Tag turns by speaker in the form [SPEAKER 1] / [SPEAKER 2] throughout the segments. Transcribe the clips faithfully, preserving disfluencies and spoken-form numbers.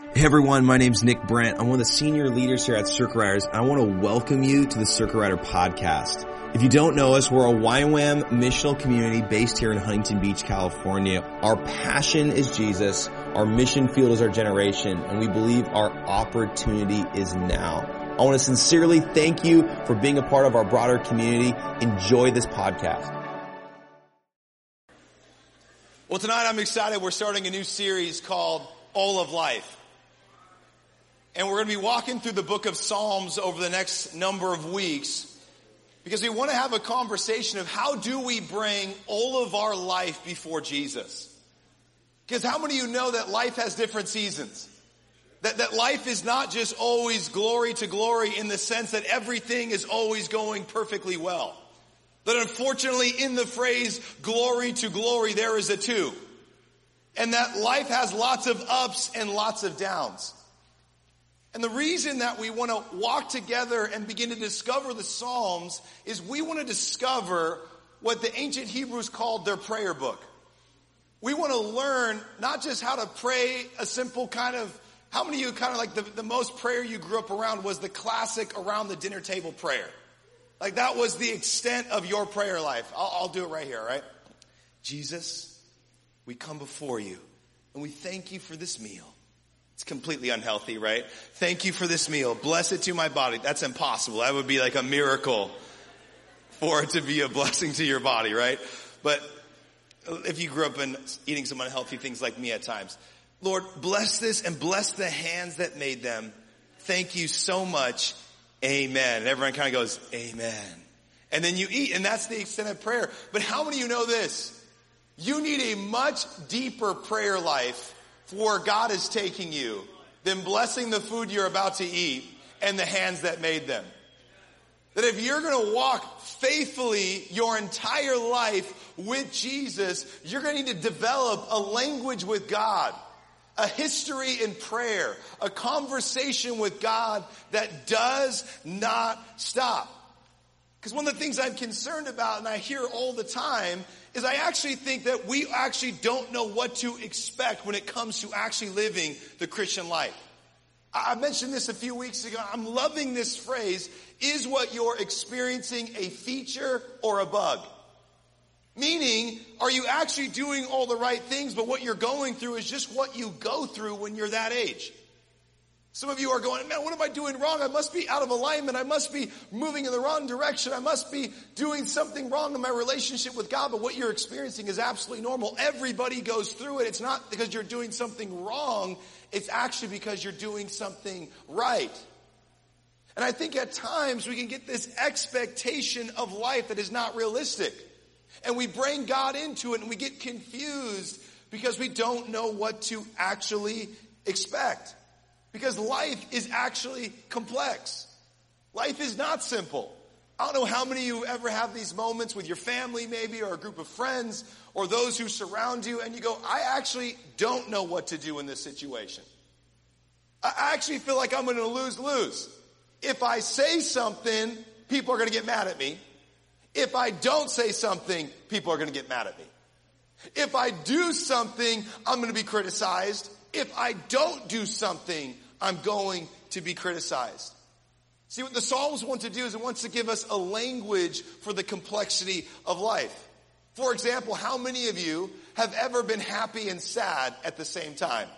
[SPEAKER 1] Hey everyone, my name's Nick Brent. I'm one of the senior leaders here at Circle Riders, and I want to welcome you to the Circle Rider podcast. If you don't know us, we're a Y WAM missional community based here in Huntington Beach, California. Our passion is Jesus, our mission field is our generation, and we believe our opportunity is now. I want to sincerely thank you for being a part of our broader community. Enjoy this podcast.
[SPEAKER 2] Well, tonight I'm excited. We're starting a new series called All of Life. And we're going to be walking through the book of Psalms over the next number of weeks because we want to have a conversation of how do we bring all of our life before Jesus. Because how many of you know that life has different seasons? That, that life is not just always glory to glory in the sense that everything is always going perfectly well. That unfortunately in the phrase glory to glory there is a two. And that life has lots of ups and lots of downs. And the reason that we want to walk together and begin to discover the Psalms is we want to discover what the ancient Hebrews called their prayer book. We want to learn not just how to pray a simple kind of, how many of you kind of like the, the most prayer you grew up around was the classic around the dinner table prayer? Like that was the extent of your prayer life. I'll, I'll do it right here, right? Jesus, we come before you and we thank you for this meal. It's completely unhealthy, right? Thank you for this meal. Bless it to my body. That's impossible. That would be like a miracle for it to be a blessing to your body, right? But if you grew up in eating some unhealthy things like me at times, Lord, bless this and bless the hands that made them. Thank you so much. Amen. And everyone kind of goes, amen. And then you eat, and that's the extent of prayer. But how many of you know this? You need a much deeper prayer life for where God is taking you than blessing the food you're about to eat and the hands that made them. That if you're going to walk faithfully your entire life with Jesus, you're going to need to develop a language with God, a history in prayer, a conversation with God that does not stop. Because one of the things I'm concerned about, and I hear all the time, is I actually think that we actually don't know what to expect when it comes to actually living the Christian life. I mentioned this a few weeks ago. I'm loving this phrase, is what you're experiencing a feature or a bug? Meaning, are you actually doing all the right things, but what you're going through is just what you go through when you're that age? Some of you are going, man, what am I doing wrong? I must be out of alignment. I must be moving in the wrong direction. I must be doing something wrong in my relationship with God. But what you're experiencing is absolutely normal. Everybody goes through it. It's not because you're doing something wrong. It's actually because you're doing something right. And I think at times we can get this expectation of life that is not realistic. And we bring God into it and we get confused because we don't know what to actually expect. Because life is actually complex. Life is not simple. I don't know how many of you ever have these moments with your family maybe or a group of friends or those who surround you and you go, I actually don't know what to do in this situation. I actually feel like I'm going to lose-lose. If I say something, people are going to get mad at me. If I don't say something, people are going to get mad at me. If I do something, I'm going to be criticized. If I don't do something, I'm going to be criticized. See, what the Psalms want to do is it wants to give us a language for the complexity of life. For example, how many of you have ever been happy and sad at the same time?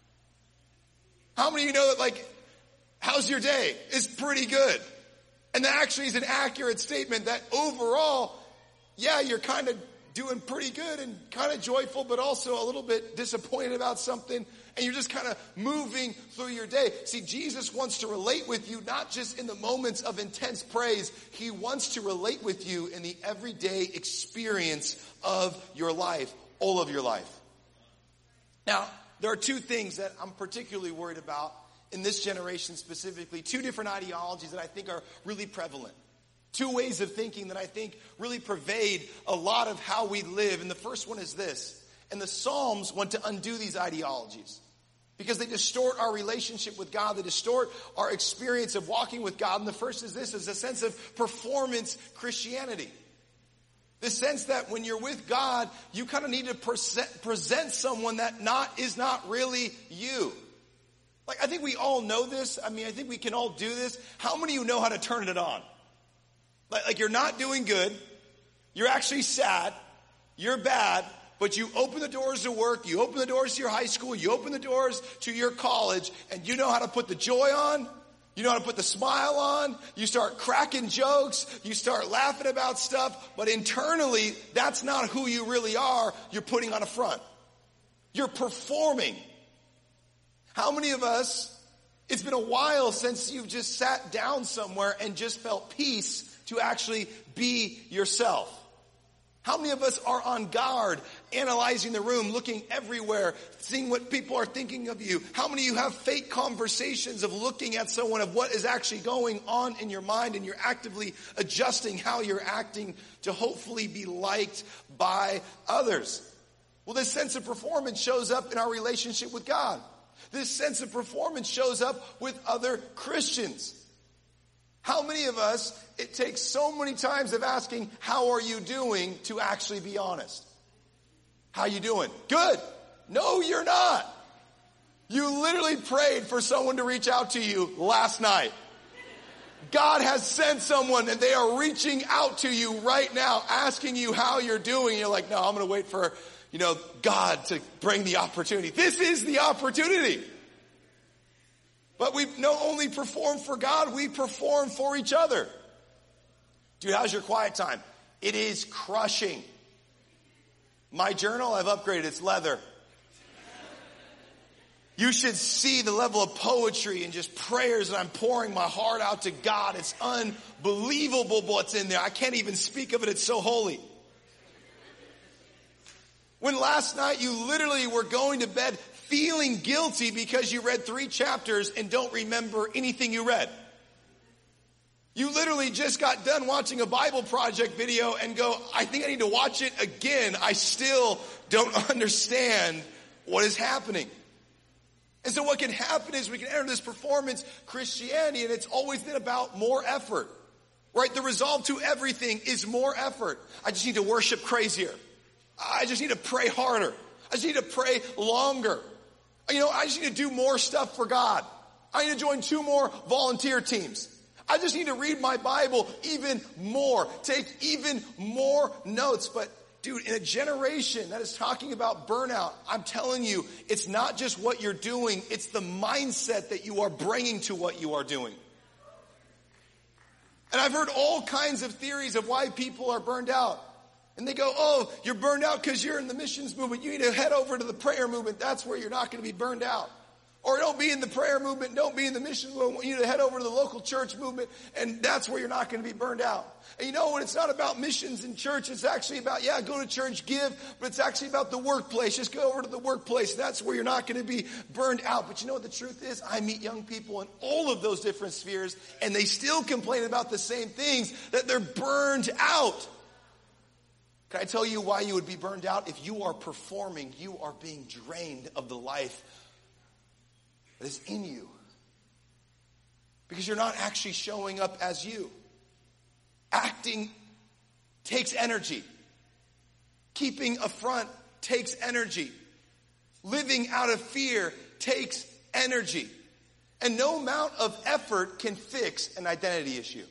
[SPEAKER 2] How many of you know that, like, how's your day? It's pretty good. And that actually is an accurate statement that overall, yeah, you're kind of doing pretty good and kind of joyful, but also a little bit disappointed about something. And you're just kind of moving through your day. See, Jesus wants to relate with you, not just in the moments of intense praise. He wants to relate with you in the everyday experience of your life, all of your life. Now, there are two things that I'm particularly worried about in this generation specifically. Two different ideologies that I think are really prevalent. Two ways of thinking that I think really pervade a lot of how we live. And the first one is this. And the Psalms want to undo these ideologies because they distort our relationship with God. They distort our experience of walking with God. And the first is this, is a sense of performance Christianity. The sense that when you're with God, you kind of need to present, present someone that not is not really you. Like, I think we all know this. I mean, I think we can all do this. How many of you know how to turn it on? Like, like you're not doing good. You're actually sad. You're bad. But you open the doors to work. You open the doors to your high school. You open the doors to your college. And you know how to put the joy on. You know how to put the smile on. You start cracking jokes. You start laughing about stuff. But internally, that's not who you really are. You're putting on a front. You're performing. How many of us, it's been a while since you've just sat down somewhere and just felt peace to actually be yourself? How many of us are on guard, analyzing the room, looking everywhere, seeing what people are thinking of you? How many of you have fake conversations of looking at someone of what is actually going on in your mind, and you're actively adjusting how you're acting to hopefully be liked by others? Well, this sense of performance shows up in our relationship with God. This sense of performance shows up with other Christians. How many of us, it takes so many times of asking, how are you doing, to actually be honest? How you doing? Good. No, you're not. You literally prayed for someone to reach out to you last night. God has sent someone and they are reaching out to you right now, asking you how you're doing. You're like, no, I'm going to wait for, you know, God to bring the opportunity. This is the opportunity. But we not only perform for God, we perform for each other. Dude, how's your quiet time? It is crushing. My journal, I've upgraded. It's leather. You should see the level of poetry and just prayers that I'm pouring my heart out to God. It's unbelievable what's in there. I can't even speak of it. It's so holy. When last night you literally were going to bed feeling guilty because you read three chapters and don't remember anything you read. You literally just got done watching a Bible Project video and go, I think I need to watch it again. I still don't understand what is happening. And so what can happen is we can enter this performance Christianity, and it's always been about more effort, right? The resolve to everything is more effort. I just need to worship crazier. I just need to pray harder. I just need to pray longer. You know, I just need to do more stuff for God. I need to join two more volunteer teams. I just need to read my Bible even more, take even more notes. But dude, in a generation that is talking about burnout, I'm telling you, it's not just what you're doing, it's the mindset that you are bringing to what you are doing. And I've heard all kinds of theories of why people are burned out. And they go, oh, you're burned out because you're in the missions movement. You need to head over to the prayer movement. That's where you're not going to be burned out. Or don't be in the prayer movement. Don't be in the mission movement. You need to head over to the local church movement. And that's where you're not going to be burned out. And you know what? It's not about missions in church. It's actually about, yeah, go to church, give. But it's actually about the workplace. Just go over to the workplace. That's where you're not going to be burned out. But you know what the truth is? I meet young people in all of those different spheres. And they still complain about the same things, that they're burned out. Can I tell you why you would be burned out? If you are performing, you are being drained of the life that is in you. Because you're not actually showing up as you. Acting takes energy. Keeping a front takes energy. Living out of fear takes energy. And no amount of effort can fix an identity issue.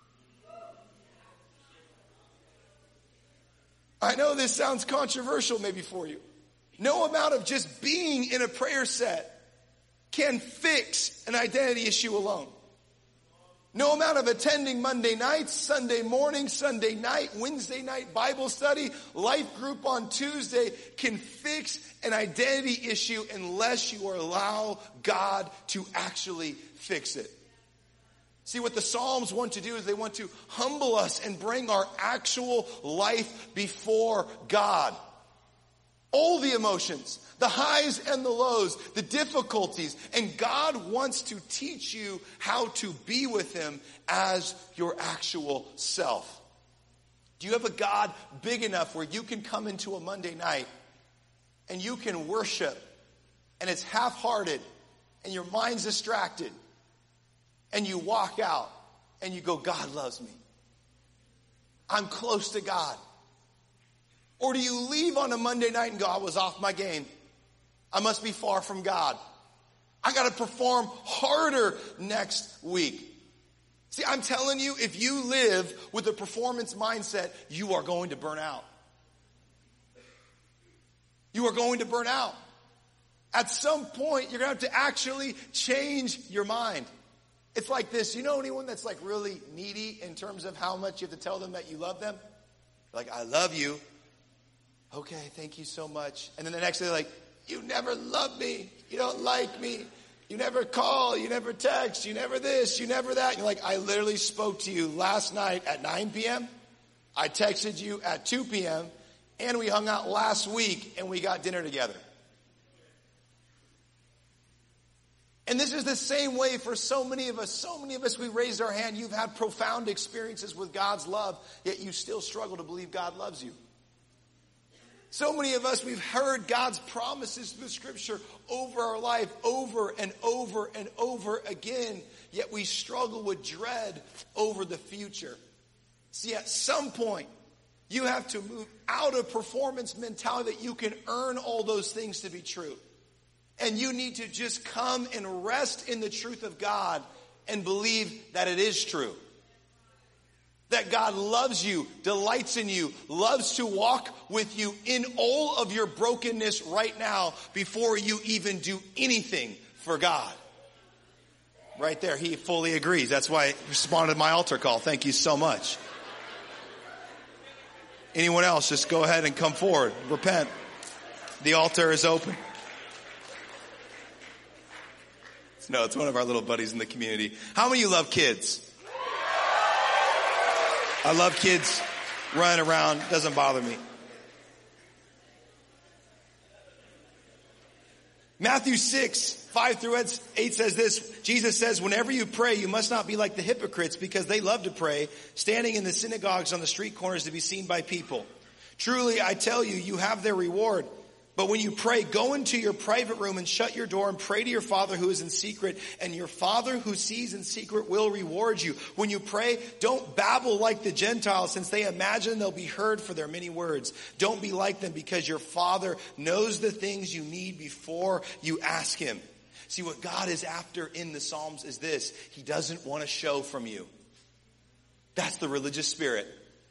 [SPEAKER 2] I know this sounds controversial maybe for you. No amount of just being in a prayer set can fix an identity issue alone. No amount of attending Monday nights, Sunday morning, Sunday night, Wednesday night Bible study, life group on Tuesday can fix an identity issue unless you allow God to actually fix it. See, what the Psalms want to do is they want to humble us and bring our actual life before God. All the emotions, the highs and the lows, the difficulties. And God wants to teach you how to be with Him as your actual self. Do you have a God big enough where you can come into a Monday night and you can worship and it's half-hearted and your mind's distracted? And you walk out and you go, God loves me. I'm close to God. Or do you leave on a Monday night and go, I was off my game. I must be far from God. I got to perform harder next week. See, I'm telling you, if you live with a performance mindset, you are going to burn out. You are going to burn out. At some point, you're going to have to actually change your mind. It's like this. You know anyone that's like really needy in terms of how much you have to tell them that you love them? Like, I love you. Okay, thank you so much. And then the next day, they're like, you never love me. You don't like me. You never call. You never text. You never this. You never that. And you're like, I literally spoke to you last night at nine p.m. I texted you at two p.m. And we hung out last week and we got dinner together. And this is the same way for so many of us. So many of us, we raised our hand. You've had profound experiences with God's love, yet you still struggle to believe God loves you. So many of us, we've heard God's promises through Scripture over our life, over and over and over again, yet we struggle with dread over the future. See, at some point, you have to move out of performance mentality that you can earn all those things to be true. And you need to just come and rest in the truth of God and believe that it is true. That God loves you, delights in you, loves to walk with you in all of your brokenness right now before you even do anything for God. Right there, he fully agrees. That's why he responded to my altar call. Thank you so much. Anyone else, just go ahead and come forward. Repent. The altar is open. No, it's one of our little buddies in the community. How many of you love kids? I love kids running around. Doesn't bother me. Matthew six, five through eight says this. Jesus says, whenever you pray, you must not be like the hypocrites because they love to pray, standing in the synagogues on the street corners to be seen by people. Truly, I tell you, you have their reward. But when you pray, go into your private room and shut your door and pray to your Father who is in secret, and your Father who sees in secret will reward you. When you pray, don't babble like the Gentiles, since they imagine they'll be heard for their many words. Don't be like them, because your Father knows the things you need before you ask him. See, what God is after in the Psalms is this. He doesn't want a show from you. That's the religious spirit.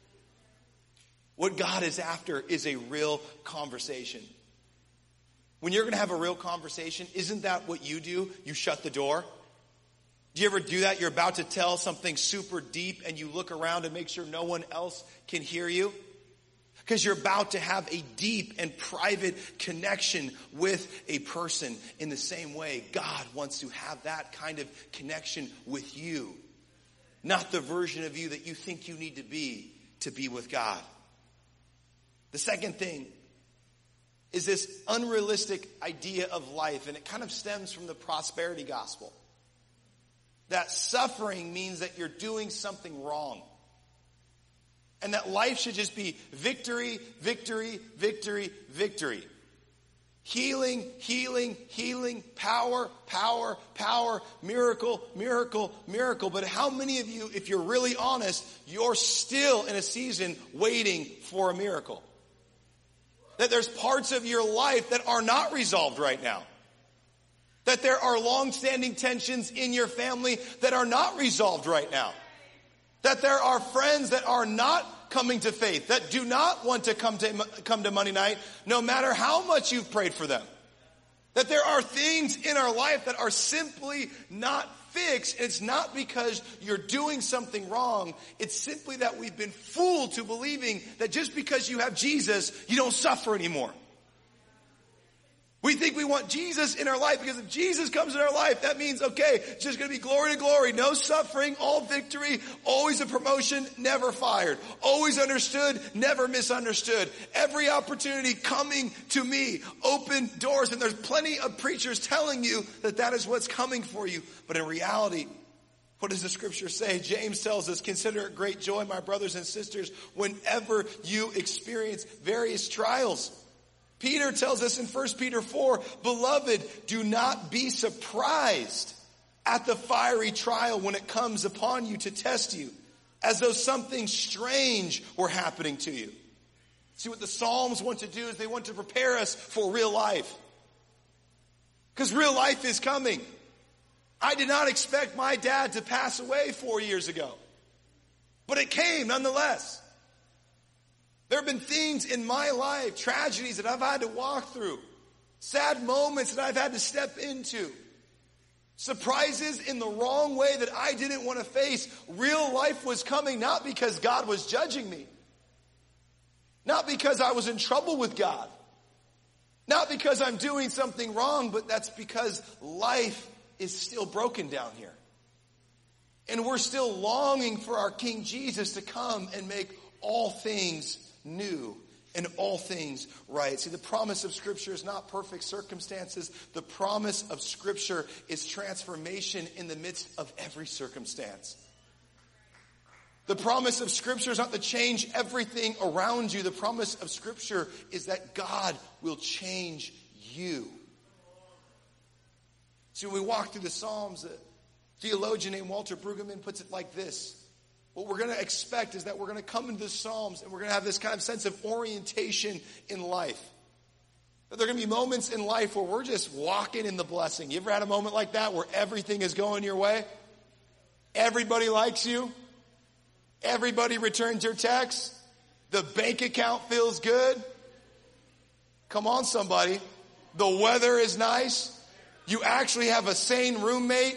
[SPEAKER 2] What God is after is a real conversation. When you're going to have a real conversation, isn't that what you do? You shut the door. Do you ever do that? You're about to tell something super deep and you look around and make sure no one else can hear you. Because you're about to have a deep and private connection with a person. In the same way, God wants to have that kind of connection with you. Not the version of you that you think you need to be to be with God. The second thing is this unrealistic idea of life, and it kind of stems from the prosperity gospel. That suffering means that you're doing something wrong. And that life should just be victory, victory, victory, victory. Healing, healing, healing, power, power, power, miracle, miracle, miracle. But how many of you, if you're really honest, you're still in a season waiting for a miracle? That there's parts of your life that are not resolved right now. That there are long-standing tensions in your family that are not resolved right now. That there are friends that are not coming to faith, that do not want to come to come to Monday night, no matter how much you've prayed for them. That there are things in our life that are simply not fixed. And it's not because you're doing something wrong. It's simply that we've been fooled to believing that just because you have Jesus, you don't suffer anymore. We think we want Jesus in our life because if Jesus comes in our life, that means, okay, it's just going to be glory to glory. No suffering, all victory, always a promotion, never fired. Always understood, never misunderstood. Every opportunity coming to me, open doors. And there's plenty of preachers telling you that that is what's coming for you. But in reality, what does the scripture say? James tells us, consider it great joy, my brothers and sisters, whenever you experience various trials. Peter tells us in First Peter four, beloved, do not be surprised at the fiery trial when it comes upon you to test you, as though something strange were happening to you. See, what the Psalms want to do is they want to prepare us for real life. Because real life is coming. I did not expect my dad to pass away four years ago. But it came nonetheless. There have been things in my life, tragedies that I've had to walk through. Sad moments that I've had to step into. Surprises in the wrong way that I didn't want to face. Real life was coming not because God was judging me. Not because I was in trouble with God. Not because I'm doing something wrong, but that's because life is still broken down here. And we're still longing for our King Jesus to come and make all things new and all things right. See, the promise of Scripture is not perfect circumstances. The promise of Scripture is transformation in the midst of every circumstance. The promise of Scripture is not to change everything around you. The promise of Scripture is that God will change you. See, when we walk through the Psalms, a theologian named Walter Brueggemann puts it like this. What we're going to expect is that we're going to come into the Psalms and we're going to have this kind of sense of orientation in life. That there are going to be moments in life where we're just walking in the blessing. You ever had a moment like that where everything is going your way? Everybody likes you. Everybody returns your text. The bank account feels good. Come on, somebody. The weather is nice. You actually have a sane roommate.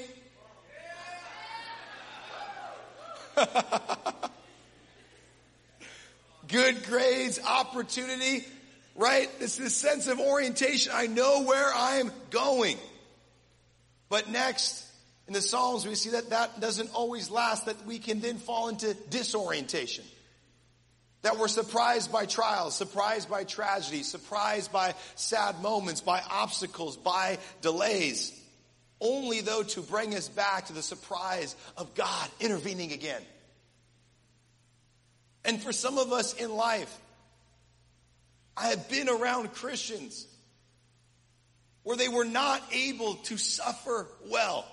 [SPEAKER 2] Good grades, opportunity, right? It's this sense of orientation. I know where I'm going. But next, in the Psalms, we see that that doesn't always last, that we can then fall into disorientation. That we're surprised by trials, surprised by tragedy, surprised by sad moments, by obstacles, by delays. Only, though, to bring us back to the surprise of God intervening again. And for some of us in life, I have been around Christians where they were not able to suffer well.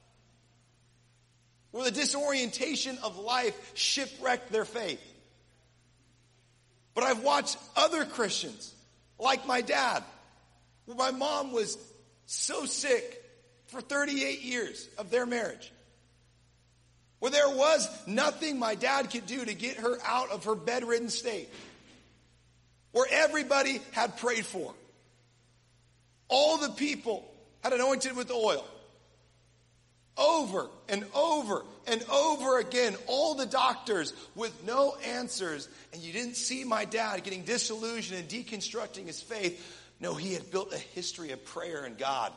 [SPEAKER 2] Where the disorientation of life shipwrecked their faith. But I've watched other Christians, like my dad, where my mom was so sick for thirty-eight years of their marriage. Where there was nothing my dad could do to get her out of her bedridden state. Where everybody had prayed for. All the people had anointed with oil. Over and over and over again, all the doctors with no answers. And you didn't see my dad getting disillusioned and deconstructing his faith. No, he had built a history of prayer and God.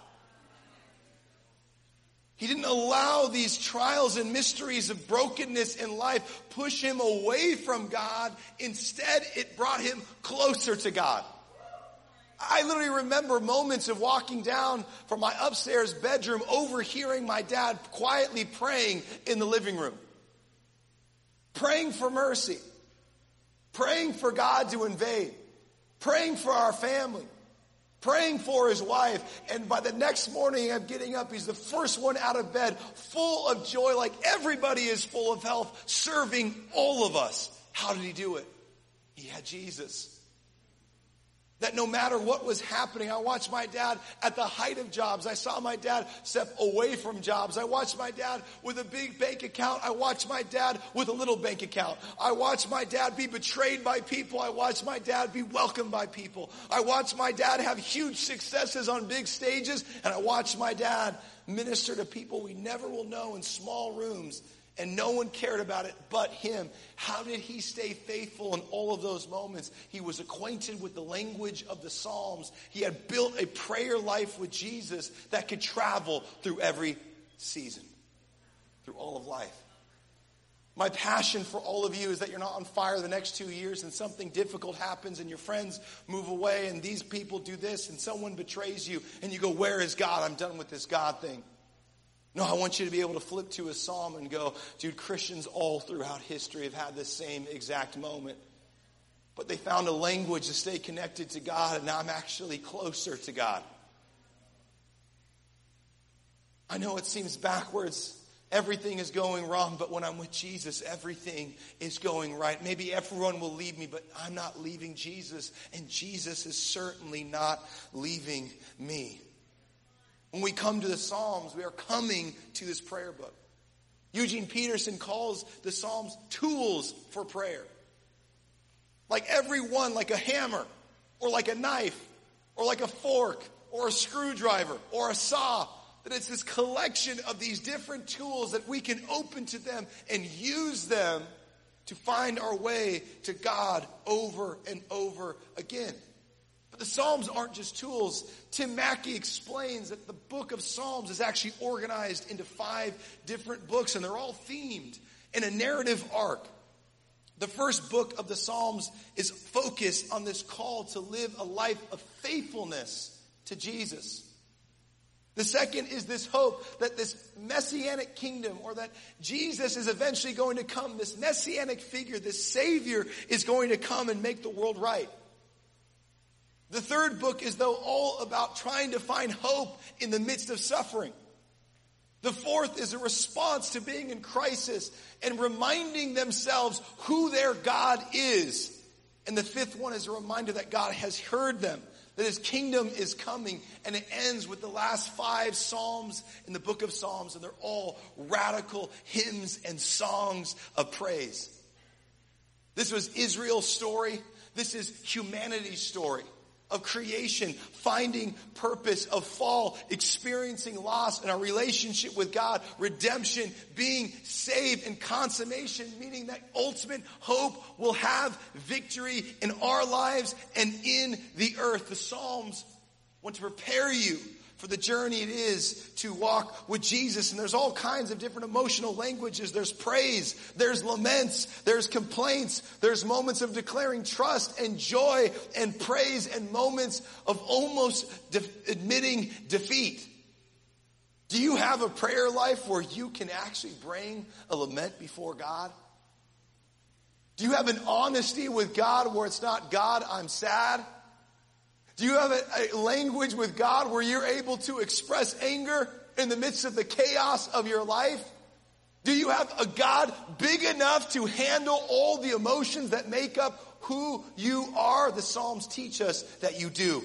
[SPEAKER 2] He didn't allow these trials and mysteries of brokenness in life push him away from God. Instead, it brought him closer to God. I literally remember moments of walking down from my upstairs bedroom, overhearing my dad quietly praying in the living room. Praying for mercy. Praying for God to invade. Praying for our family. Praying for his wife. And by the next morning I'm getting up, he's the first one out of bed, full of joy, like everybody is full of health, serving all of us. How did he do it? He had Jesus. That no matter what was happening, I watched my dad at the height of jobs. I saw my dad step away from jobs. I watched my dad with a big bank account. I watched my dad with a little bank account. I watched my dad be betrayed by people. I watched my dad be welcomed by people. I watched my dad have huge successes on big stages. And I watched my dad minister to people we never will know in small rooms. And no one cared about it but him. How did he stay faithful in all of those moments? He was acquainted with the language of the Psalms. He had built a prayer life with Jesus that could travel through every season, through all of life. My passion for all of you is that you're not on fire the next two years and something difficult happens and your friends move away and these people do this and someone betrays you and you go, where is God? I'm done with this God thing. No, I want you to be able to flip to a psalm and go, dude, Christians all throughout history have had this same exact moment. But they found a language to stay connected to God, and now I'm actually closer to God. I know it seems backwards. Everything is going wrong, but when I'm with Jesus, everything is going right. Maybe everyone will leave me, but I'm not leaving Jesus, and Jesus is certainly not leaving me. When we come to the Psalms, we are coming to this prayer book. Eugene Peterson calls the Psalms tools for prayer. Like every one, like a hammer, or like a knife, or like a fork, or a screwdriver, or a saw. That it's this collection of these different tools that we can open to them and use them to find our way to God over and over again. But the Psalms aren't just tools. Tim Mackey explains that the book of Psalms is actually organized into five different books, and they're all themed in a narrative arc. The first book of the Psalms is focused on this call to live a life of faithfulness to Jesus. The second is this hope that this messianic kingdom, or that Jesus is eventually going to come, this messianic figure, this Savior is going to come and make the world right. The third book is, though, all about trying to find hope in the midst of suffering. The fourth is a response to being in crisis and reminding themselves who their God is. And the fifth one is a reminder that God has heard them, that his kingdom is coming. And it ends with the last five Psalms in the book of Psalms, and they're all radical hymns and songs of praise. This was Israel's story. This is humanity's story. Of creation, finding purpose, of fall, experiencing loss in our relationship with God, redemption, being saved, and consummation, meaning that ultimate hope will have victory in our lives and in the earth. The Psalms want to prepare you for the journey it is to walk with Jesus. And there's all kinds of different emotional languages. There's praise, there's laments, there's complaints, there's moments of declaring trust and joy and praise, and moments of almost de- admitting defeat. Do you have a prayer life where you can actually bring a lament before God? Do you have an honesty with God where it's not, God, I'm sad? Do you have a, a language with God where you're able to express anger in the midst of the chaos of your life? Do you have a God big enough to handle all the emotions that make up who you are? The Psalms teach us that you do.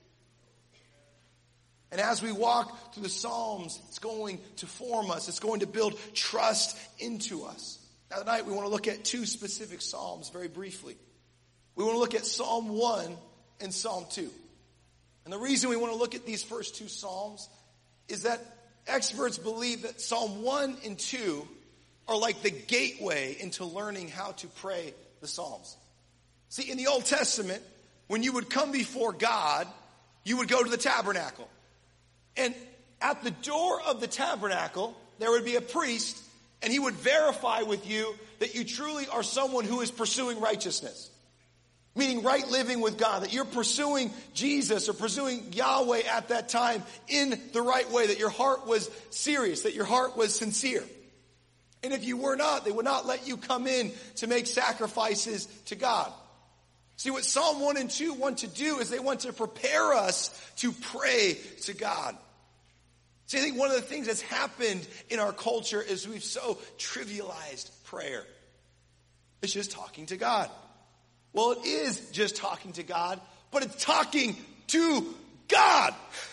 [SPEAKER 2] And as we walk through the Psalms, it's going to form us. It's going to build trust into us. Now tonight we want to look at two specific Psalms very briefly. We want to look at Psalm one and Psalm two. And the reason we want to look at these first two Psalms is that experts believe that Psalm one and two are like the gateway into learning how to pray the Psalms. See, in the Old Testament, when you would come before God, you would go to the tabernacle. And at the door of the tabernacle, there would be a priest, and he would verify with you that you truly are someone who is pursuing righteousness. Meaning right living with God, that you're pursuing Jesus or pursuing Yahweh at that time in the right way, that your heart was serious, that your heart was sincere. And if you were not, they would not let you come in to make sacrifices to God. See, what Psalm one and two want to do is they want to prepare us to pray to God. See, I think one of the things that's happened in our culture is we've so trivialized prayer. It's just talking to God. Well, it is just talking to God, but it's talking to God.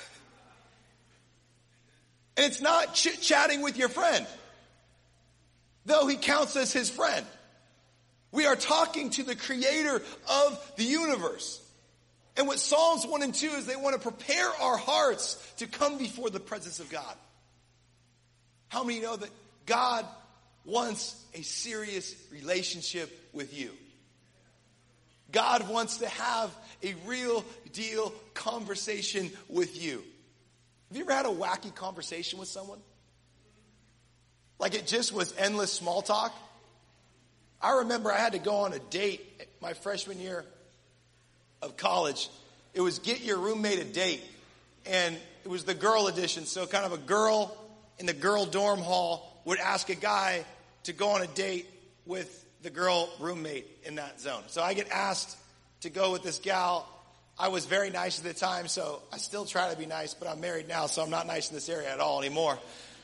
[SPEAKER 2] And it's not chit-chatting with your friend, though he counts as his friend. We are talking to the creator of the universe. And what Psalms one and two is, they want to prepare our hearts to come before the presence of God. How many know that God wants a serious relationship with you? God wants to have a real deal conversation with you. Have you ever had a wacky conversation with someone? Like it just was endless small talk? I remember I had to go on a date my freshman year of college. It was get your roommate a date. And it was the girl edition. So kind of a girl in the girl dorm hall would ask a guy to go on a date with the girl roommate in that zone. So I get asked to go with this gal. I was very nice at the time, so I still try to be nice, but I'm married now, so I'm not nice in this area at all anymore.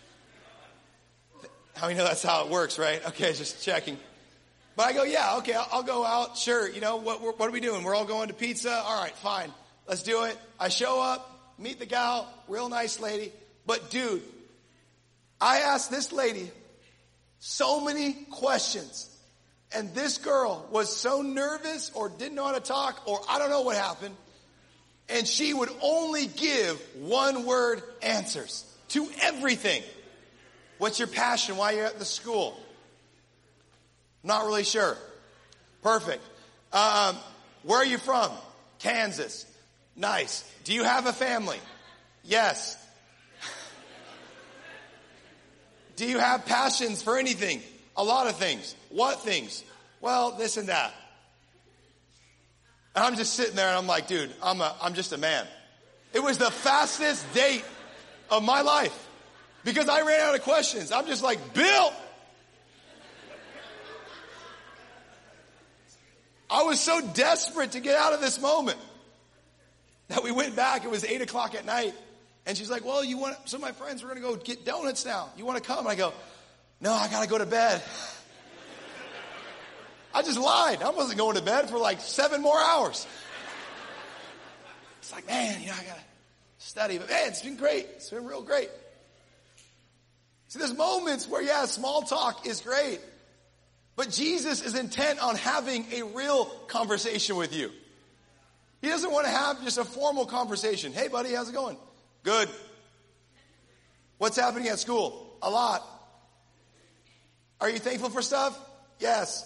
[SPEAKER 2] How many know that's how it works, right? Okay, just checking. But I go, yeah, okay, I'll, I'll go out. Sure, you know, what, what are we doing? We're all going to pizza? All right, fine. Let's do it. I show up. meet the gal, real nice lady. But dude, I asked this lady so many questions. And this girl was so nervous or didn't know how to talk or I don't know what happened. And she would only give one word answers to everything. What's your passion? Why you're at the school? Not really sure. Perfect. Um, where are you from? Kansas. Nice. Do you have a family? Yes. Do you have passions for anything? A lot of things. What things? Well, this and that. And I'm just sitting there and I'm like, dude, I'm a, I'm just a man. It was the fastest date of my life because I ran out of questions. I'm just like, Bill. I was so desperate to get out of this moment that we went back. It was eight o'clock at night. And she's like, well, you want, some of my friends, we're going to go get donuts now. You want to come? And I go, no, I got to go to bed. I just lied. I wasn't going to bed for like seven more hours. It's like, man, you know, I got to study. But man, it's been great. It's been real great. See, there's moments where, yeah, small talk is great. But Jesus is intent on having a real conversation with you. He doesn't want to have just a formal conversation. Hey, buddy, how's it going? Good. What's happening at school? A lot. Are you thankful for stuff? Yes.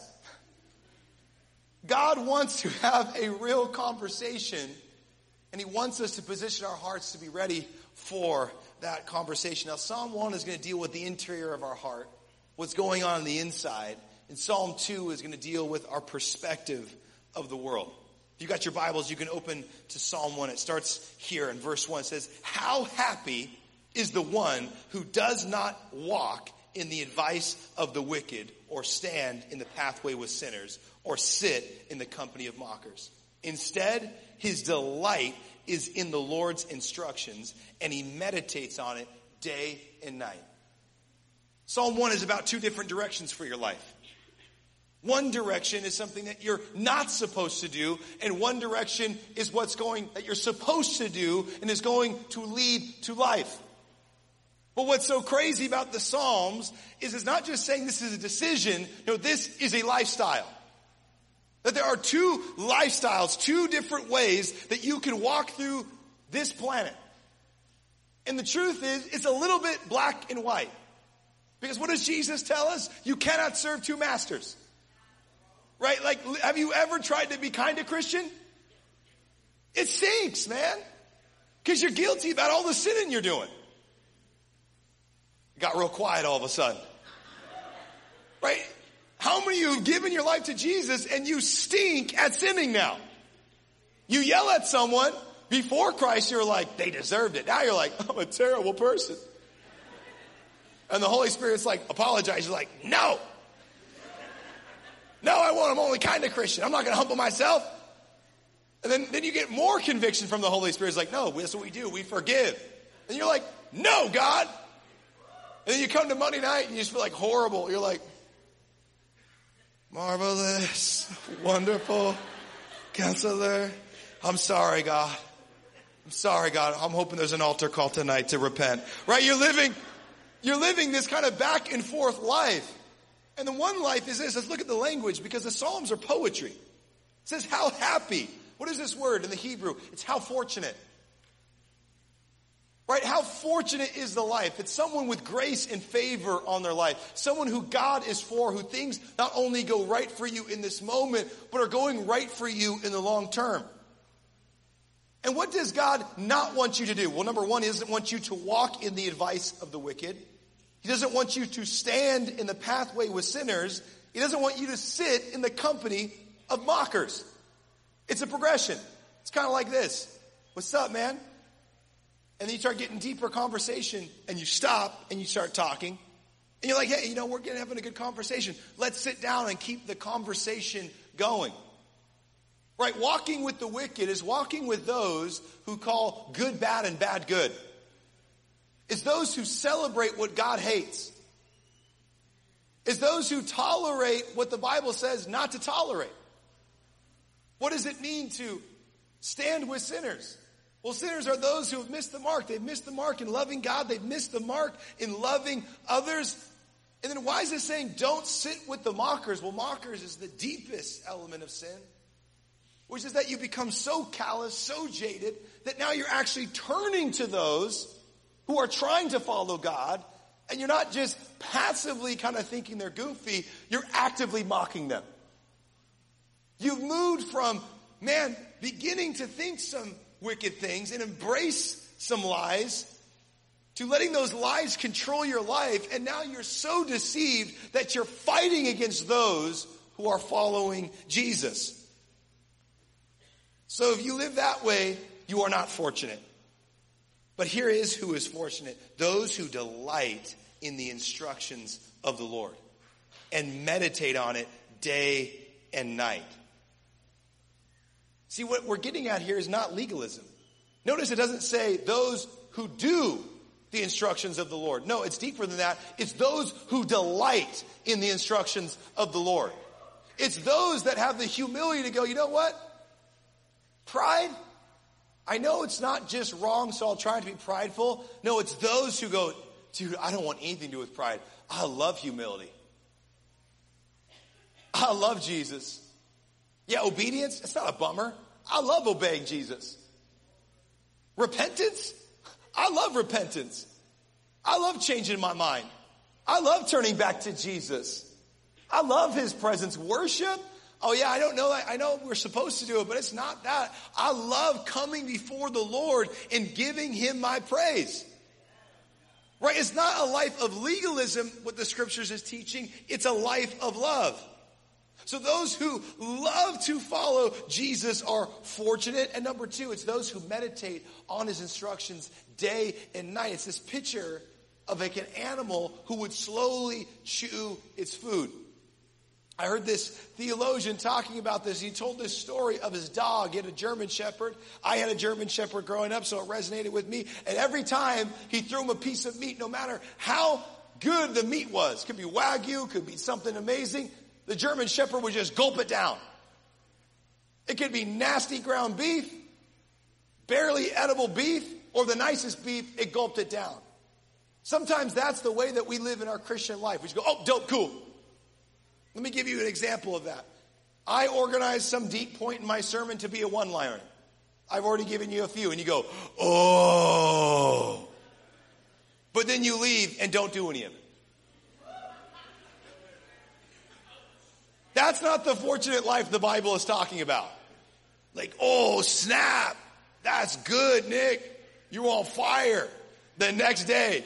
[SPEAKER 2] God wants to have a real conversation, and he wants us to position our hearts to be ready for that conversation. Now, Psalm one is going to deal with the interior of our heart, what's going on on the inside. And Psalm two is going to deal with our perspective of the world. If you got your Bibles, you can open to Psalm one. It starts here in verse one. It says, how happy is the one who does not walk in the advice of the wicked, or stand in the pathway with sinners, or sit in the company of mockers. Instead, his delight is in the Lord's instructions, and he meditates on it day and night. Psalm one is about two different directions for your life. One direction is something that you're not supposed to do, and one direction is what's going, that you're supposed to do, and is going to lead to life. But what's so crazy about the Psalms is it's not just saying this is a decision, no, this is a lifestyle. That there are two lifestyles, two different ways that you can walk through this planet. And the truth is, it's a little bit black and white. Because what does Jesus tell us? You cannot serve two masters. Right? Like, have you ever tried to be kind of Christian? It stinks, man. Because you're guilty about all the sinning you're doing. It got real quiet all of a sudden. Right? How many of you have given your life to Jesus and you stink at sinning now? You yell at someone. Before Christ, you're like, they deserved it. Now you're like, I'm a terrible person. And the Holy Spirit's like, apologize. You're like, no. No, I won't. I'm only kind of Christian. I'm not going to humble myself. And then, then you get more conviction from the Holy Spirit. It's like, no, that's what we do. We forgive. And you're like, no, God. And then you come to Monday night and you just feel like horrible. You're like, marvelous, wonderful, counselor. I'm sorry, God. I'm sorry, God. I'm hoping there's an altar call tonight to repent. Right? You're living, you're living this kind of back and forth life. And the one life is this. Let's look at the language, because the Psalms are poetry. It says, how happy. What is this word in the Hebrew? It's how fortunate. Right? How fortunate is the life? It's someone with grace and favor on their life. Someone who God is for, who things not only go right for you in this moment, but are going right for you in the long term. And what does God not want you to do? Well, number one, he doesn't want you to walk in the advice of the wicked. He doesn't want you to stand in the pathway with sinners. He doesn't want you to sit in the company of mockers. It's a progression. It's kind of like this. What's up, man? And then you start getting deeper conversation, and you stop and you start talking. And you're like, hey, you know, we're getting having a good conversation. Let's sit down and keep the conversation going. Right? Walking with the wicked is walking with those who call good bad and bad good. It's those who celebrate what God hates. It's those who tolerate what the Bible says not to tolerate. What does it mean to stand with sinners? Well, sinners are those who have missed the mark. They've missed the mark in loving God. They've missed the mark in loving others. And then why is it saying don't sit with the mockers? Well, mockers is the deepest element of sin, which is that you become so callous, so jaded, that now you're actually turning to those who are trying to follow God, and you're not just passively kind of thinking they're goofy, you're actively mocking them. You've moved from, man, beginning to think some wicked things and embrace some lies, to letting those lies control your life, and now you're so deceived that you're fighting against those who are following Jesus. So if you live that way, you are not fortunate. But here is who is fortunate: those who delight in the instructions of the Lord and meditate on it day and night. See, what we're getting at here is not legalism. Notice it doesn't say those who do the instructions of the Lord. No, it's deeper than that. It's those who delight in the instructions of the Lord. It's those that have the humility to go, you know what? Pride, I know it's not just wrong, so I'll try to be prideful. No, it's those who go, dude, I don't want anything to do with pride. I love humility. I love Jesus. Yeah, obedience, it's not a bummer. I love obeying Jesus. Repentance, I love repentance. I love changing my mind. I love turning back to Jesus. I love his presence. Worship, oh yeah, I don't know that. I know we're supposed to do it, but it's not that. I love coming before the Lord and giving him my praise. Right? It's not a life of legalism, what the scriptures is teaching. It's a life of love. So those who love to follow Jesus are fortunate. And number two, it's those who meditate on his instructions day and night. It's this picture of like an animal who would slowly chew its food. I heard this theologian talking about this. He told this story of his dog. He had a German Shepherd. I had a German Shepherd growing up, so it resonated with me. And every time he threw him a piece of meat, no matter how good the meat was, could be Wagyu, could be something amazing, the German Shepherd would just gulp it down. It could be nasty ground beef, barely edible beef, or the nicest beef, it gulped it down. Sometimes that's the way that we live in our Christian life. We just go, oh, dope, cool. Let me give you an example of that. I organized some deep point in my sermon to be a one-liner. I've already given you a few, and you go, oh. But then you leave and don't do any of it. That's not the fortunate life the Bible is talking about. Like, oh, snap. That's good, Nick. You're on fire the next day.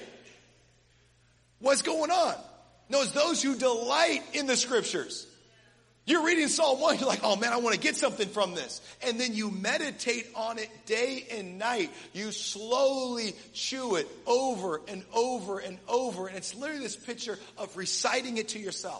[SPEAKER 2] What's going on? No, it's those who delight in the scriptures. You're reading Psalm one, you're like, oh man, I want to get something from this. And then you meditate on it day and night. You slowly chew it over and over and over. And it's literally this picture of reciting it to yourself.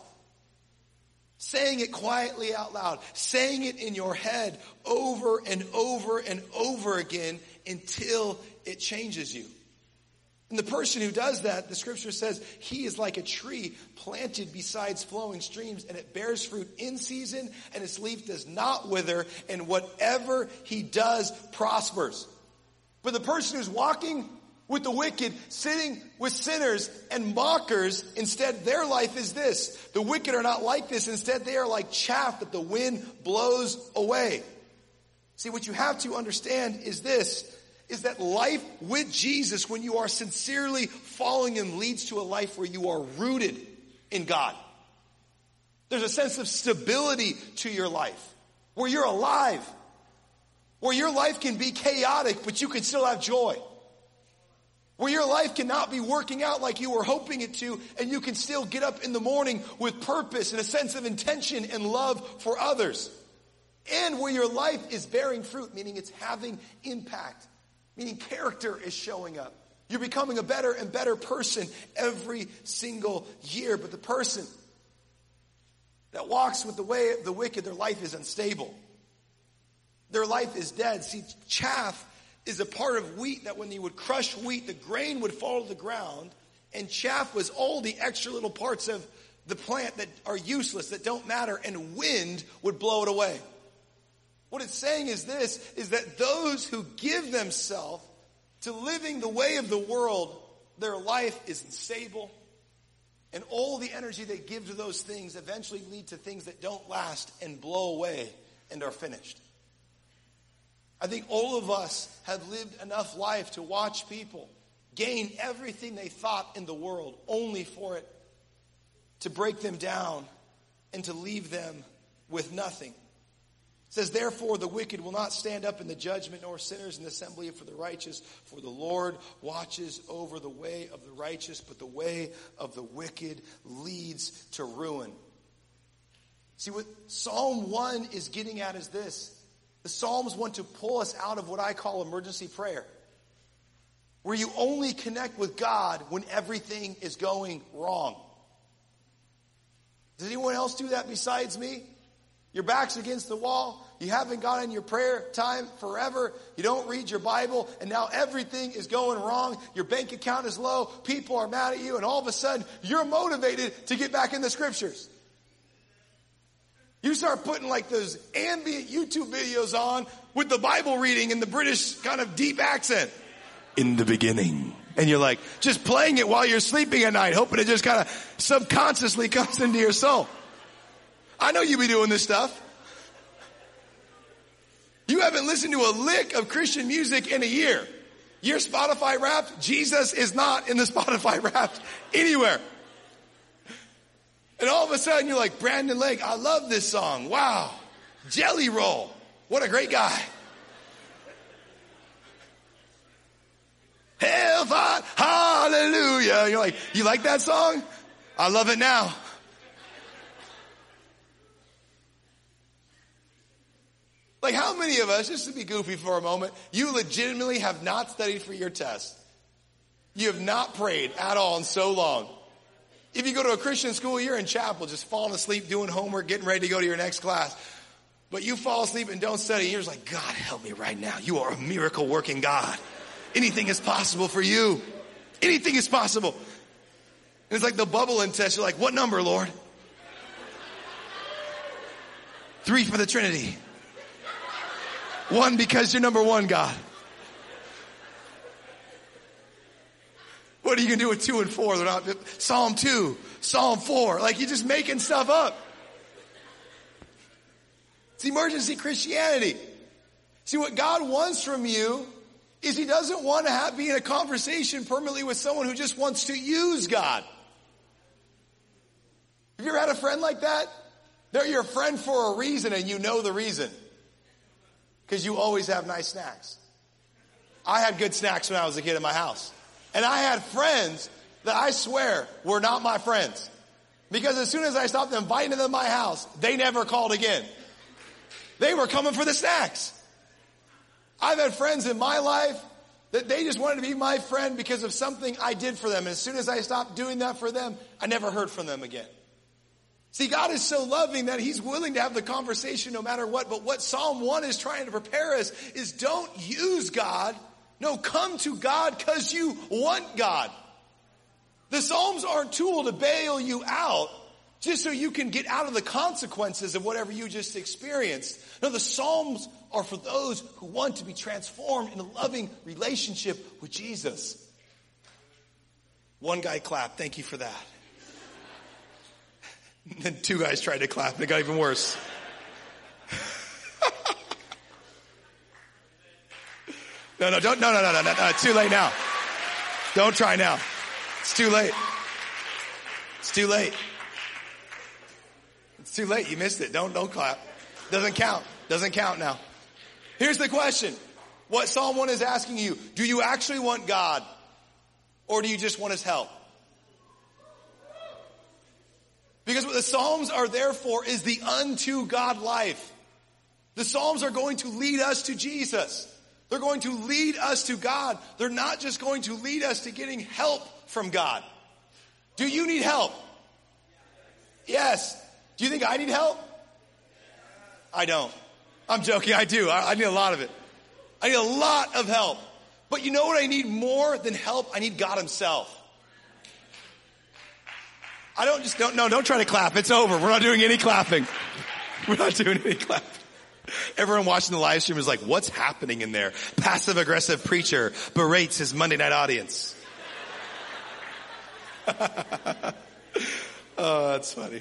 [SPEAKER 2] Saying it quietly out loud. Saying it in your head over and over and over again until it changes you. And the person who does that, the scripture says, he is like a tree planted beside flowing streams, and it bears fruit in season, and its leaf does not wither, and whatever he does prospers. But the person who's walking with the wicked, sitting with sinners and mockers, instead their life is this. The wicked are not like this. Instead, they are like chaff that the wind blows away. See, what you have to understand is this, is that life with Jesus, when you are sincerely following him, leads to a life where you are rooted in God. There's a sense of stability to your life, where you're alive, where your life can be chaotic, but you can still have joy. Where your life cannot be working out like you were hoping it to, and you can still get up in the morning with purpose and a sense of intention and love for others. And where your life is bearing fruit, meaning it's having impact, meaning character is showing up. You're becoming a better and better person every single year. But the person that walks with the way of the wicked, their life is unstable. Their life is dead. See, chaff is a part of wheat that when you would crush wheat, the grain would fall to the ground, and chaff was all the extra little parts of the plant that are useless, that don't matter, and wind would blow it away. What it's saying is this, is that those who give themselves to living the way of the world, their life is unstable. And all the energy they give to those things eventually lead to things that don't last and blow away and are finished. I think all of us have lived enough life to watch people gain everything they thought in the world, only for it to break them down and to leave them with nothing. It says, therefore, the wicked will not stand up in the judgment, nor sinners in the assembly for the righteous. For the Lord watches over the way of the righteous, but the way of the wicked leads to ruin. See, what Psalm one is getting at is this. The Psalms want to pull us out of what I call emergency prayer, where you only connect with God when everything is going wrong. Does anyone else do that besides me? Your back's against the wall. You haven't gotten your prayer time forever. You don't read your Bible. And now everything is going wrong. Your bank account is low. People are mad at you. And all of a sudden, you're motivated to get back in the scriptures. You start putting like those ambient YouTube videos on with the Bible reading in the British kind of deep accent. In the beginning. And you're like, just playing it while you're sleeping at night, hoping it just kind of subconsciously comes into your soul. I know you be doing this stuff. You haven't listened to a lick of Christian music in a year. You're Spotify Wrapped. Jesus is not in the Spotify Wrapped anywhere. And all of a sudden you're like, Brandon Lake, I love this song. Wow. Jelly Roll. What a great guy. Hellfire, hallelujah. You're like, you like that song? I love it now. Like how many of us, just to be goofy for a moment, you legitimately have not studied for your test? You have not prayed at all in so long. If you go to a Christian school, you're in chapel, just falling asleep, doing homework, getting ready to go to your next class. But you fall asleep and don't study. You're just like, God, help me right now. You are a miracle working God. Anything is possible for you. Anything is possible. And it's like the bubbling test. You're like, what number, Lord? Three for the Trinity. One because you're number one, God. What are you going to do with two and four? They're not Psalm two, Psalm four. Like you're just making stuff up. It's emergency Christianity. See, what God wants from you is he doesn't want to have, be in a conversation permanently with someone who just wants to use God. Have you ever had a friend like that? They're your friend for a reason and you know the reason. Because you always have nice snacks. I had good snacks when I was a kid in my house. And I had friends that I swear were not my friends. Because as soon as I stopped inviting them to my house, they never called again. They were coming for the snacks. I've had friends in my life that they just wanted to be my friend because of something I did for them. And as soon as I stopped doing that for them, I never heard from them again. See, God is so loving that he's willing to have the conversation no matter what. But what Psalm one is trying to prepare us is don't use God. No, come to God because you want God. The Psalms aren't a tool to bail you out just so you can get out of the consequences of whatever you just experienced. No, the Psalms are for those who want to be transformed in a loving relationship with Jesus. One guy clapped. Thank you for that. And then two guys tried to clap and it got even worse. no, no, don't, no, no, no, no, no, no, it's too late now. Don't try now. It's too late. It's too late. It's too late. You missed it. Don't, don't clap. Doesn't count. Doesn't count now. Here's the question. What Psalm one is asking you, do you actually want God or do you just want his help? Because what the Psalms are there for is the unto God life. The Psalms are going to lead us to Jesus. They're going to lead us to God. They're not just going to lead us to getting help from God. Do you need help? Yes. Do you think I need help? I don't. I'm joking. I do. I, I need a lot of it. I need a lot of help. But you know what I need more than help? I need God himself. I don't just, don't, no, don't try to clap. It's over. We're not doing any clapping. We're not doing any clapping. Everyone watching the live stream is like, what's happening in there? Passive aggressive preacher berates his Monday night audience. Oh, that's funny.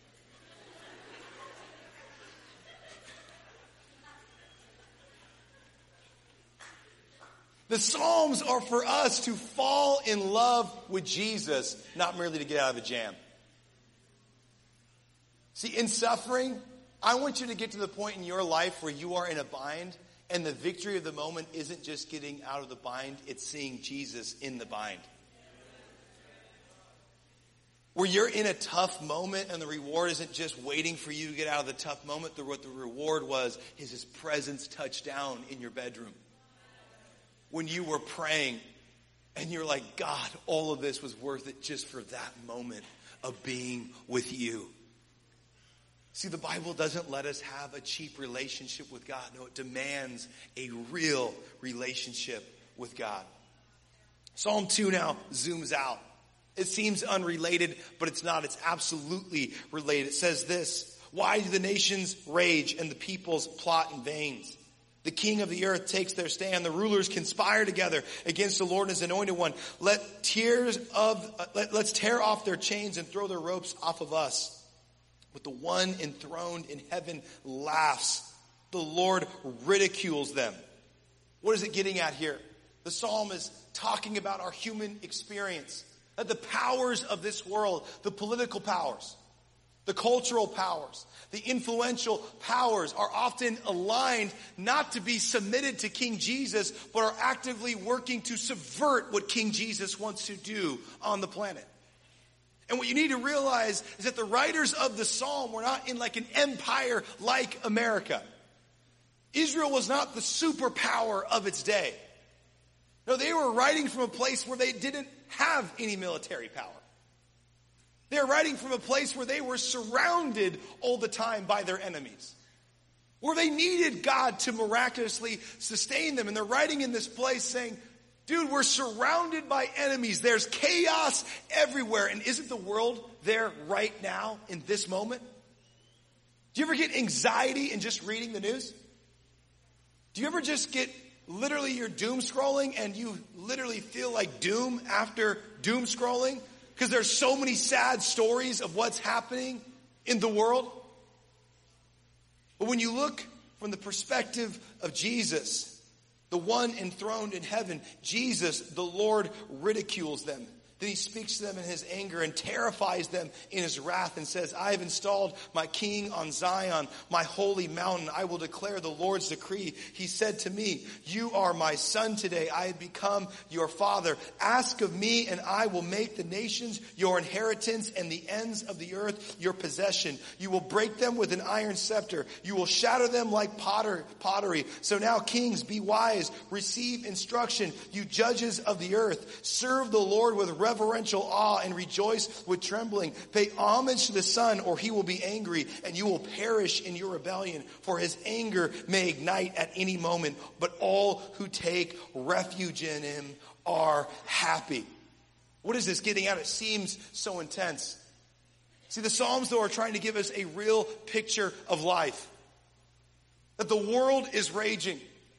[SPEAKER 2] The Psalms are for us to fall in love with Jesus, not merely to get out of a jam. See, in suffering, I want you to get to the point in your life where you are in a bind, and the victory of the moment isn't just getting out of the bind, it's seeing Jesus in the bind. Where you're in a tough moment and the reward isn't just waiting for you to get out of the tough moment. The, what the reward was is his presence touched down in your bedroom. When you were praying and you're like, God, all of this was worth it just for that moment of being with you. See, the Bible doesn't let us have a cheap relationship with God. No, it demands a real relationship with God. Psalm two now zooms out. It seems unrelated, but it's not. It's absolutely related. It says this: why do the nations rage and the peoples plot in vain? The king of the earth takes their stand. The rulers conspire together against the Lord and his anointed one. Let tears of, uh, let, let's tear off their chains and throw their ropes off of us. But the one enthroned in heaven laughs. The Lord ridicules them. What is it getting at here? The psalm is talking about our human experience. That the powers of this world, the political powers, the cultural powers, the influential powers are often aligned not to be submitted to King Jesus, but are actively working to subvert what King Jesus wants to do on the planet. And what you need to realize is that the writers of the psalm were not in like an empire like America. Israel was not the superpower of its day. No, they were writing from a place where they didn't have any military power. They're writing from a place where they were surrounded all the time by their enemies, where they needed God to miraculously sustain them. And they're writing in this place saying, dude, we're surrounded by enemies. There's chaos everywhere. And isn't the world there right now in this moment? Do you ever get anxiety in just reading the news? Do you ever just get literally you're doom scrolling and you literally feel like doom after doom scrolling? Because there's so many sad stories of what's happening in the world. But when you look from the perspective of Jesus, the one enthroned in heaven, Jesus, the Lord, ridicules them. Then he speaks to them in his anger and terrifies them in his wrath and says, I have installed my king on Zion, my holy mountain. I will declare the Lord's decree. He said to me, you are my son today. I have become your father. Ask of me and I will make the nations your inheritance and the ends of the earth your possession. You will break them with an iron scepter. You will shatter them like potter, pottery. So now kings, be wise. Receive instruction. You judges of the earth. Serve the Lord with reverence. Reverential awe and rejoice with trembling. Pay homage to the Son, or he will be angry, and you will perish in your rebellion. For his anger may ignite at any moment, but all who take refuge in him are happy. What is this getting at? It seems so intense. See, the Psalms, though, are trying to give us a real picture of life. That the world is raging.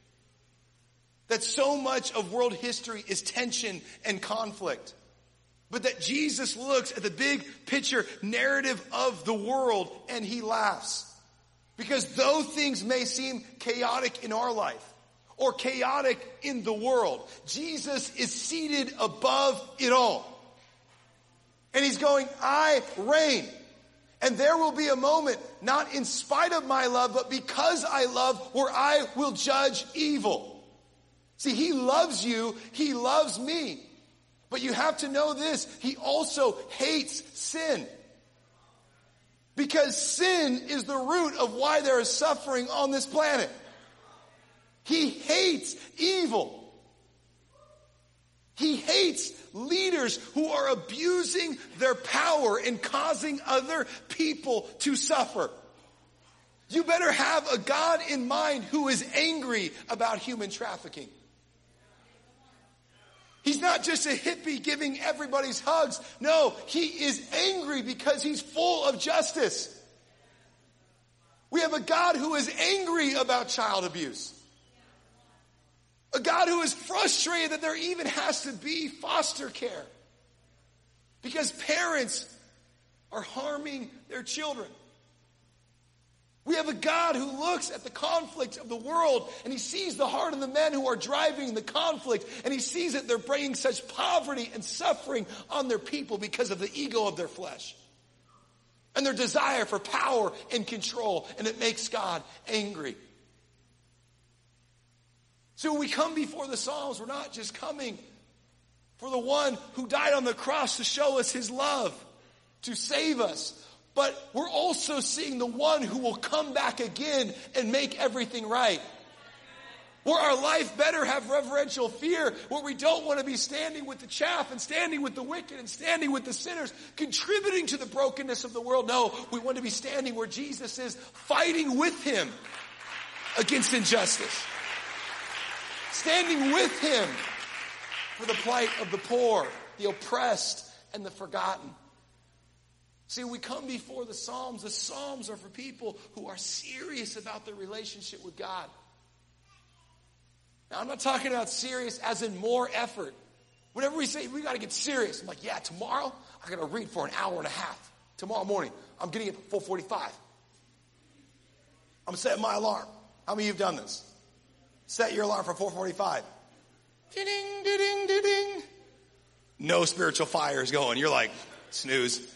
[SPEAKER 2] That so much of world history is tension and conflict. But that Jesus looks at the big picture narrative of the world and he laughs. Because though things may seem chaotic in our life or chaotic in the world, Jesus is seated above it all. And he's going, I reign. And there will be a moment, not in spite of my love, but because I love, where I will judge evil. See, he loves you. He loves me. But you have to know this. He also hates sin. Because sin is the root of why there is suffering on this planet. He hates evil. He hates leaders who are abusing their power and causing other people to suffer. You better have a God in mind who is angry about human trafficking. He's not just a hippie giving everybody's hugs. No, he is angry because he's full of justice. We have a God who is angry about child abuse. A God who is frustrated that there even has to be foster care because parents are harming their children. We have a God who looks at the conflict of the world and he sees the heart of the men who are driving the conflict, and he sees that they're bringing such poverty and suffering on their people because of the ego of their flesh and their desire for power and control, and it makes God angry. So when we come before the Psalms, we're not just coming for the one who died on the cross to show us his love, to save us, but we're also seeing the one who will come back again and make everything right. Where our life better have reverential fear, where we don't want to be standing with the chaff and standing with the wicked and standing with the sinners, contributing to the brokenness of the world. No, we want to be standing where Jesus is, fighting with him against injustice. Standing with him for the plight of the poor, the oppressed, and the forgotten. See, when we come before the Psalms, the Psalms are for people who are serious about their relationship with God. Now, I'm not talking about serious as in more effort. Whenever we say we got to get serious, I'm like, yeah, tomorrow I got to read for an hour and a half. Tomorrow morning, I'm getting up at four forty-five. I'm setting my alarm. How many of you have done this? Set your alarm for four forty-five. Ding, ding, ding, ding, ding. No spiritual fire is going. You're like, snooze.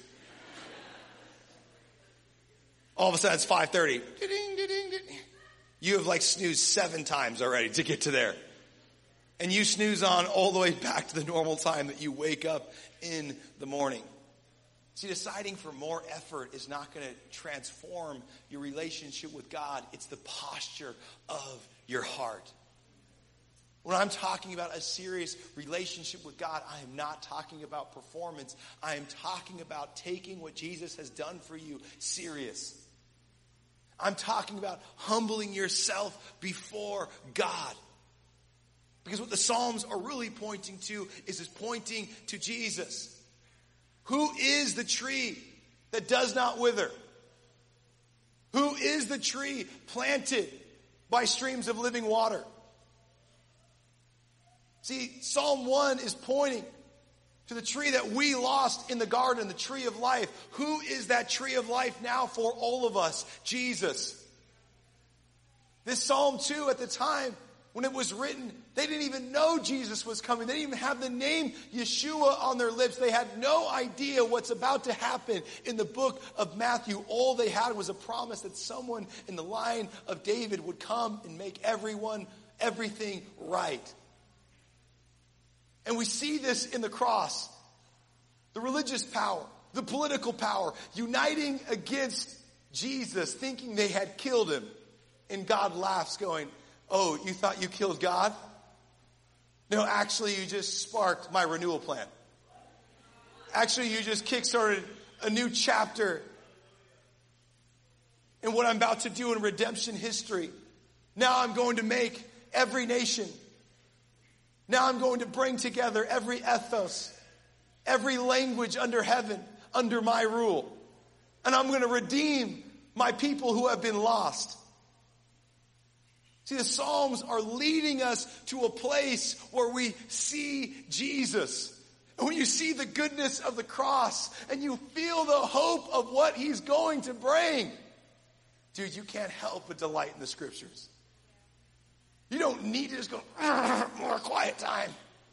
[SPEAKER 2] All of a sudden it's five thirty. Ding, ding, ding, ding. You have like snoozed seven times already to get to there. And you snooze on all the way back to the normal time that you wake up in the morning. See, deciding for more effort is not going to transform your relationship with God. It's the posture of your heart. When I'm talking about a serious relationship with God, I am not talking about performance. I am talking about taking what Jesus has done for you serious. I'm talking about humbling yourself before God. Because what the Psalms are really pointing to is it's pointing to Jesus. Who is the tree that does not wither? Who is the tree planted by streams of living water? See, Psalm one is pointing to the tree that we lost in the garden, the tree of life. Who is that tree of life now for all of us? Jesus. This Psalm two, at the time when it was written, they didn't even know Jesus was coming. They didn't even have the name Yeshua on their lips. They had no idea what's about to happen in the book of Matthew. All they had was a promise that someone in the line of David would come and make everyone, everything right. And we see this in the cross. The religious power, the political power, uniting against Jesus, thinking they had killed him. And God laughs, going, oh, you thought you killed God? No, actually, you just sparked my renewal plan. Actually, you just kickstarted a new chapter in what I'm about to do in redemption history. Now I'm going to make every nation. Now I'm going to bring together every ethos, every language under heaven, under my rule. And I'm going to redeem my people who have been lost. See, the Psalms are leading us to a place where we see Jesus. And when you see the goodness of the cross and you feel the hope of what he's going to bring, dude, you can't help but delight in the scriptures. You don't need to just go, more quiet time.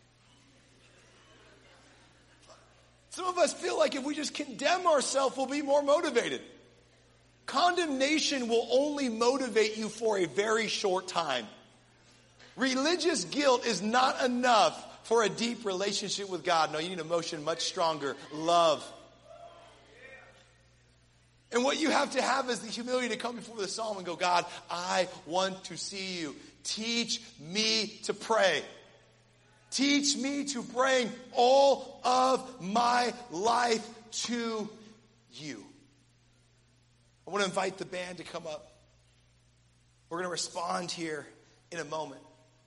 [SPEAKER 2] Some of us feel like if we just condemn ourselves, we'll be more motivated. Condemnation will only motivate you for a very short time. Religious guilt is not enough for a deep relationship with God. No, you need emotion much stronger. Love. And what you have to have is the humility to come before the psalm and go, God, I want to see you. Teach me to pray. Teach me to bring all of my life to you. I want to invite the band to come up. We're going to respond here in a moment.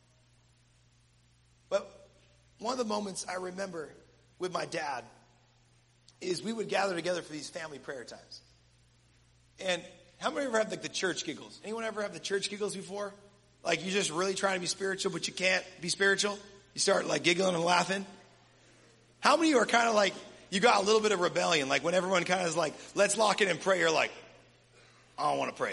[SPEAKER 2] But one of the moments I remember with my dad is we would gather together for these family prayer times. And How many ever have like the church giggles? Anyone ever have the church giggles before? Like you're just really trying to be spiritual, but you can't be spiritual? You start like giggling and laughing? How many of you are kind of like, you got a little bit of rebellion? Like when everyone kind of is like, let's lock in and pray, you're like, I don't want to pray.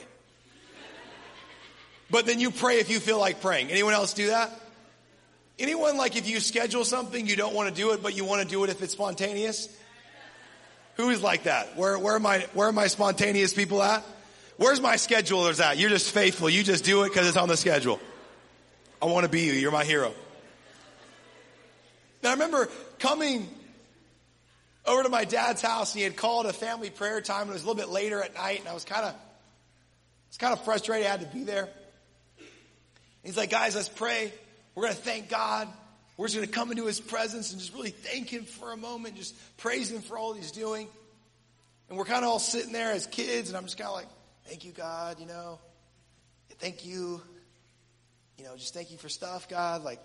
[SPEAKER 2] But then you pray if you feel like praying. Anyone else do that? Anyone like if you schedule something, you don't want to do it, but you want to do it if it's spontaneous? Who is like that? Where, where are my, where are my spontaneous people at? Where's my schedulers at? You're just faithful. You just do it because it's on the schedule. I want to be you. You're my hero. Now I remember coming over to my dad's house and he had called a family prayer time and it was a little bit later at night and I was kind of, I was kind of frustrated I had to be there. And he's like, guys, let's pray. We're going to thank God. We're just going to come into his presence and just really thank him for a moment, just praise him for all he's doing. And we're kind of all sitting there as kids and I'm just kind of like, thank you, God, you know. Thank you. You know, just thank you for stuff, God. Like,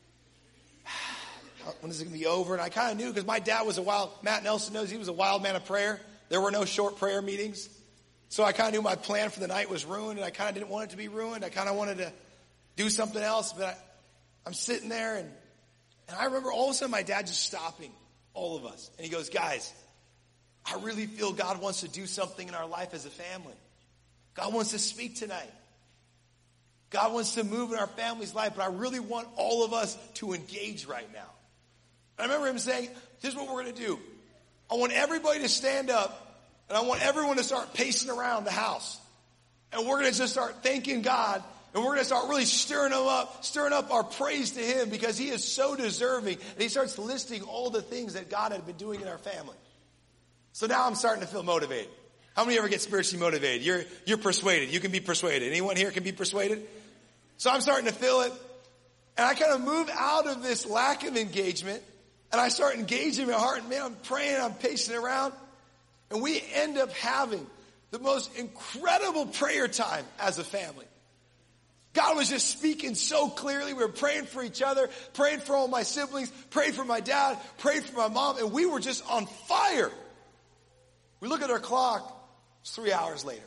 [SPEAKER 2] when is it going to be over? And I kind of knew because my dad was a wild, Matt Nelson knows he was a wild man of prayer. There were no short prayer meetings. So I kind of knew my plan for the night was ruined and I kind of didn't want it to be ruined. I kind of wanted to do something else, but I, I'm sitting there and, and I remember all of a sudden my dad just stopping all of us. And he goes, guys, I really feel God wants to do something in our life as a family. God wants to speak tonight. God wants to move in our family's life, but I really want all of us to engage right now. And I remember him saying, here's what we're going to do. I want everybody to stand up, and I want everyone to start pacing around the house. And we're going to just start thanking God, and we're going to start really stirring him up, stirring up our praise to him because he is so deserving. And he starts listing all the things that God had been doing in our family. So now I'm starting to feel motivated. How many ever get spiritually motivated? You're, you're persuaded. You can be persuaded. Anyone here can be persuaded? So I'm starting to feel it. And I kind of move out of this lack of engagement. And I start engaging my heart. And man, I'm praying. I'm pacing around. And we end up having the most incredible prayer time as a family. God was just speaking so clearly. We were praying for each other, praying for all my siblings, praying for my dad, praying for my mom. And we were just on fire. We look at our clock. It's three hours later.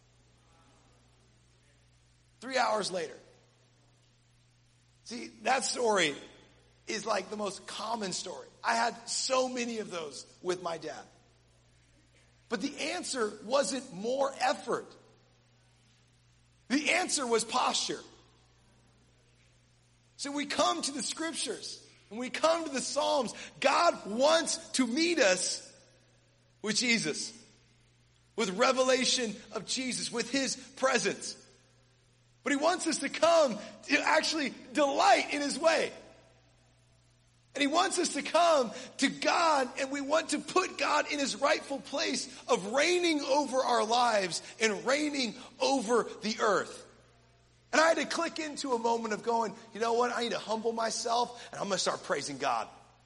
[SPEAKER 2] Three hours later. See, that story is like the most common story. I had so many of those with my dad. But the answer wasn't more effort. The answer was posture. So we come to the scriptures and we come to the Psalms. God wants to meet us with Jesus. With revelation of Jesus, with his presence. But he wants us to come to actually delight in his way. And he wants us to come to God, and we want to put God in his rightful place of reigning over our lives and reigning over the earth. And I had to click into a moment of going, you know what, I need to humble myself, and I'm going to start praising God.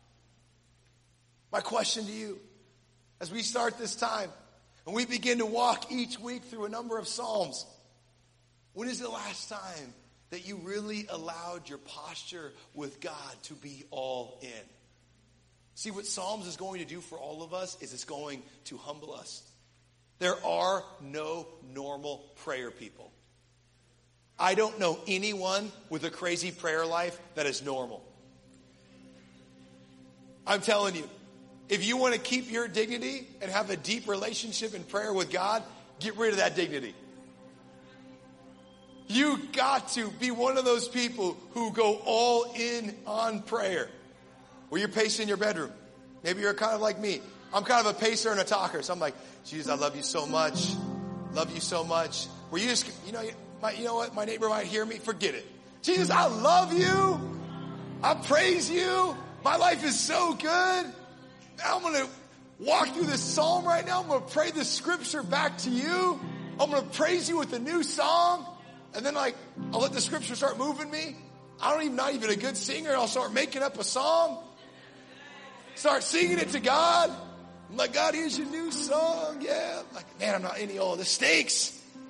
[SPEAKER 2] My question to you, as we start this time, and we begin to walk each week through a number of Psalms, when is the last time that you really allowed your posture with God to be all in? See, what Psalms is going to do for all of us is it's going to humble us. There are no normal prayer people. I don't know anyone with a crazy prayer life that is normal. I'm telling you, if you want to keep your dignity and have a deep relationship in prayer with God, get rid of that dignity. You got to be one of those people who go all in on prayer. Where you're pacing in your bedroom. Maybe you're kind of like me. I'm kind of a pacer and a talker. So I'm like, Jesus, I love you so much. Love you so much. Where you just, you know, my, you know what? My neighbor might hear me. Forget it. Jesus, I love you. I praise you. My life is so good. I'm going to walk through this psalm right now. I'm going to pray this scripture back to you. I'm going to praise you with a new song. And then like, I'll let the scripture start moving me. I don't even, not even a good singer. I'll start making up a song. Start singing it to God. I'm like, God, here's your new song. Yeah. I'm like, man, I'm not any, oh, this stinks.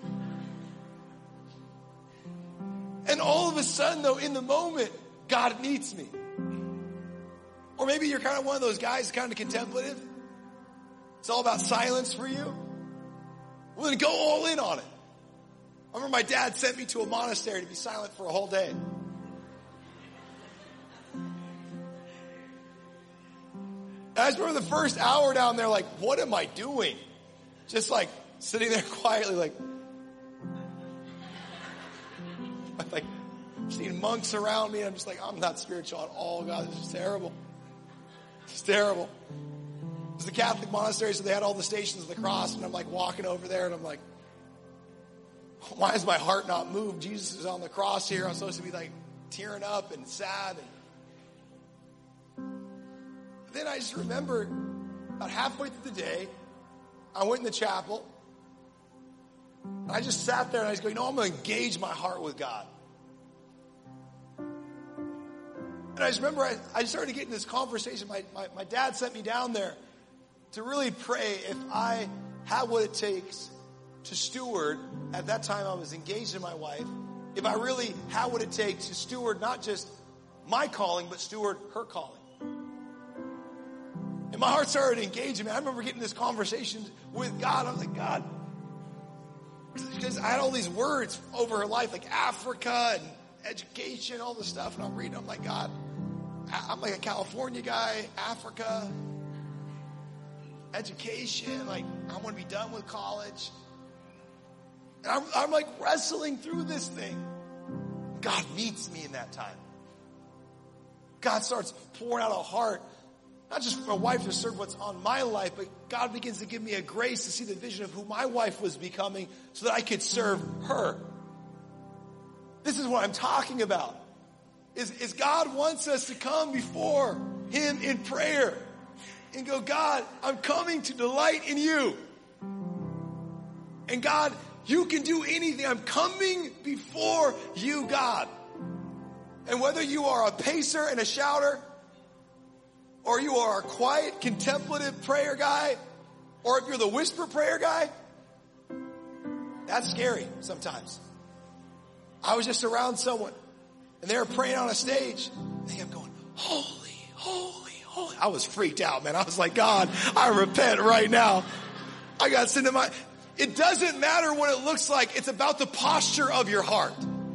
[SPEAKER 2] And all of a sudden though, in the moment, God meets me. Or maybe you're kind of one of those guys, kind of contemplative. It's all about silence for you. Well, then go all in on it. I remember my dad sent me to a monastery to be silent for a whole day. And I just remember the first hour down there, like, what am I doing? Just like sitting there quietly, like, like seeing monks around me. And I'm just like, I'm not spiritual at all. God, this is terrible. It's terrible. It was the Catholic monastery, so they had all the Stations of the Cross, and I'm like walking over there, and I'm like, why is my heart not moved? Jesus is on the cross here. I'm supposed to be like tearing up and sad. And then I just remember about halfway through the day, I went in the chapel. And I just sat there and I just go, you know, I'm going to engage my heart with God. And I just remember I, I started getting this conversation. My, my, my dad sent me down there to really pray if I had what it takes to steward. At that time I was engaged to my wife. If I really had what it takes to steward not just my calling, but steward her calling. And my heart started engaging me. I remember getting this conversation with God. I was like, God, because I had all these words over her life, like Africa and education, all this stuff. And I'm reading, I'm like, God, I'm like a California guy, Africa, education, like I want to be done with college. And I'm, I'm like wrestling through this thing. God meets me in that time. God starts pouring out a heart, not just for my wife to serve what's on my life, but God begins to give me a grace to see the vision of who my wife was becoming so that I could serve her. This is what I'm talking about. Is, is God wants us to come before Him in prayer and go, God, I'm coming to delight in you. And God, you can do anything. I'm coming before you, God. And whether you are a pacer and a shouter, or you are a quiet, contemplative prayer guy, or if you're the whisper prayer guy, that's scary sometimes. I was just around someone, and they were praying on a stage, and they kept going, holy, holy, holy. I was freaked out, man. I was like, God, I repent right now. I got sin in my... It doesn't matter what it looks like. It's about the posture of your heart.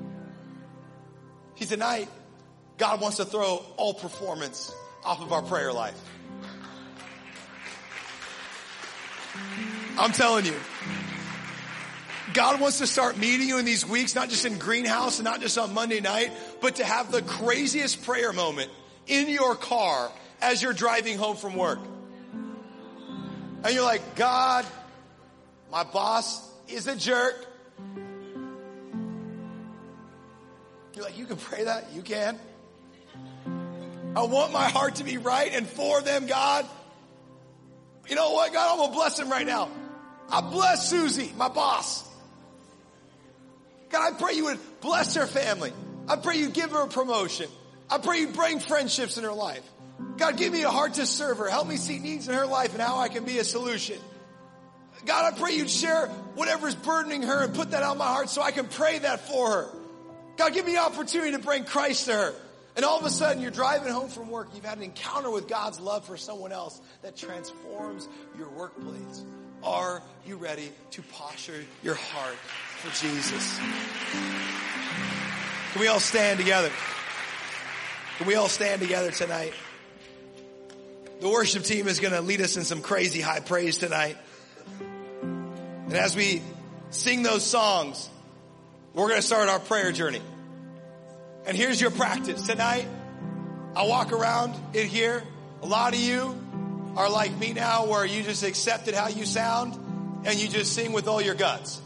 [SPEAKER 2] See, tonight, God wants to throw all performance off of our prayer life. I'm telling you, God wants to start meeting you in these weeks, not just in Greenhouse and not just on Monday night, but to have the craziest prayer moment in your car as you're driving home from work. And you're like, God, my boss is a jerk. You're like, you can pray that? You can. I want my heart to be right and for them, God. You know what, God? I'm going to bless them right now. I bless Susie, my boss. God, I pray you would bless her family. I pray you give her a promotion. I pray you bring friendships in her life. God, give me a heart to serve her. Help me see needs in her life and how I can be a solution. God, I pray you'd share whatever's burdening her and put that on my heart so I can pray that for her. God, give me the opportunity to bring Christ to her. And all of a sudden, you're driving home from work. You've had an encounter with God's love for someone else that transforms your workplace. Are you ready to posture your heart for Jesus? Can we all stand together? Can we all stand together tonight? The worship team is going to lead us in some crazy high praise tonight. And as we sing those songs, we're going to start our prayer journey. And here's your practice. Tonight, I walk around in here. A lot of you are like me now, where you just accepted how you sound and you just sing with all your guts.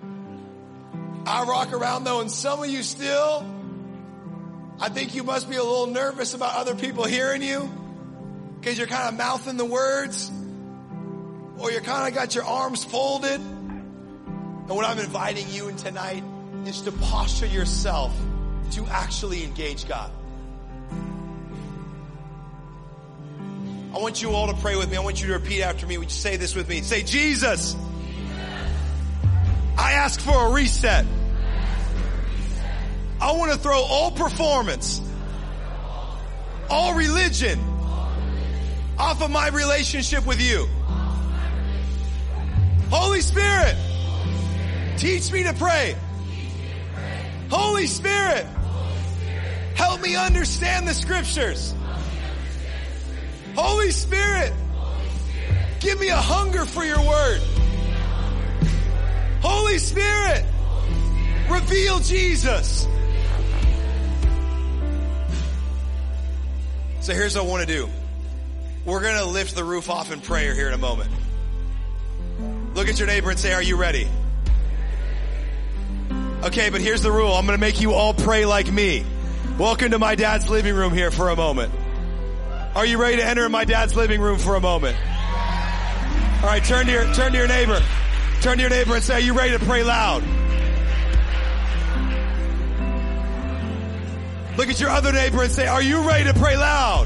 [SPEAKER 2] I walk around though, and some of you still, I think you must be a little nervous about other people hearing you because you're kind of mouthing the words, or you're kind of got your arms folded. And what I'm inviting you in tonight is to posture yourself to actually engage God. I want you all to pray with me. I want you to repeat after me. Would you say this with me? Say, Jesus, I ask for a reset. I want to throw all performance, all religion off of my relationship with you. Holy Spirit, teach me to pray Holy Spirit, help me understand the scriptures. Holy Spirit, give me a hunger for your word. Holy Spirit, reveal Jesus. So here's what I want to do. We're going to lift the roof off in prayer here in a moment. Look at your neighbor and say, are you ready? Okay, but here's the rule. I'm going to make you all pray like me. Welcome to my dad's living room here for a moment. Are you ready to enter my dad's living room for a moment? All right, turn to your, turn to your neighbor. Turn to your neighbor and say, are you ready to pray loud? Look at your other neighbor and say, are you ready to pray loud?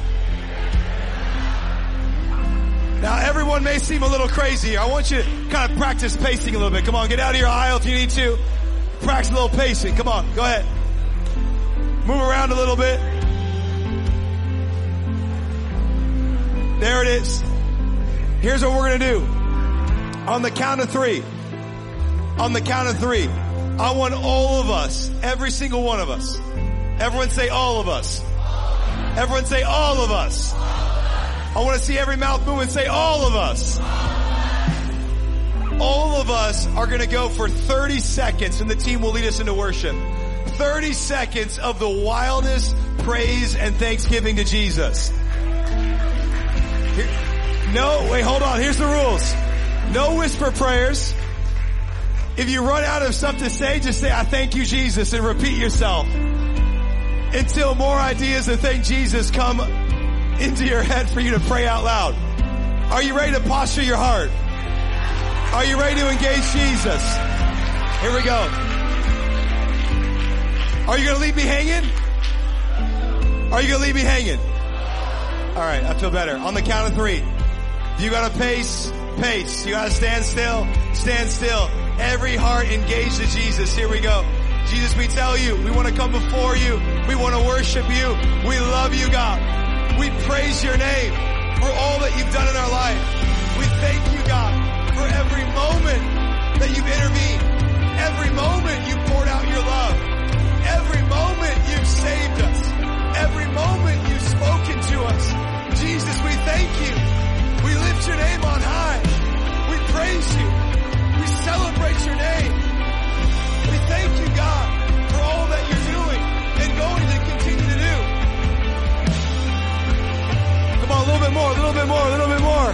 [SPEAKER 2] Now, everyone may seem a little crazy here. I want you to kind of practice pacing a little bit. Come on, get out of your aisle if you need to. Practice a little pacing. Come on, go ahead. Move around a little bit. There it is. Here's what we're going to do. On the count of three. On the count of three. I want all of us, every single one of us. Everyone say all of us. Everyone say all of us. I want to see every mouth move and say all of us. All of us are going to go for thirty seconds and the team will lead us into worship. thirty seconds of the wildest praise and thanksgiving to Jesus. Here, no, wait, hold on. Here's the rules. No whisper prayers. If you run out of stuff to say, just say, I thank you, Jesus, and repeat yourself until more ideas of thank Jesus come into your head for you to pray out loud. Are you ready to posture your heart? Are you ready to engage Jesus? Here we go. Are you going to leave me hanging? Are you going to leave me hanging? All right, I feel better. On the count of three. You got to pace, pace. You got to stand still, stand still. Every heart engaged to Jesus. Here we go. Jesus, we tell you, we want to come before you. We want to worship you. We love you, God. We praise your name for all that you've done in our life. We thank you, God, for every moment that you've intervened. Every moment you poured out your love. Every moment you've saved us. Every moment you've spoken to us. Jesus, we thank you. We lift your name on high. We praise you. We celebrate your name. We thank you, God, for all that you're doing and going to continue to do. Come on, a little bit more, a little bit more, a little bit more.